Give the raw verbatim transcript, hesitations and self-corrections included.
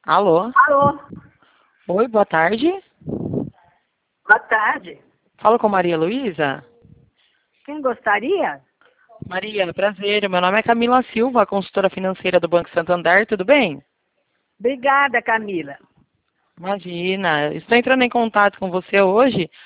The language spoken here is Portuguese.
Alô? Alô, Oi, boa tarde. boa tarde. Falo com Maria Luísa? Quem gostaria? Maria, prazer. Meu nome é Camila Silva, consultora financeira do Banco Santander, tudo bem? Obrigada, Camila. Imagina, estou entrando em contato com você hoje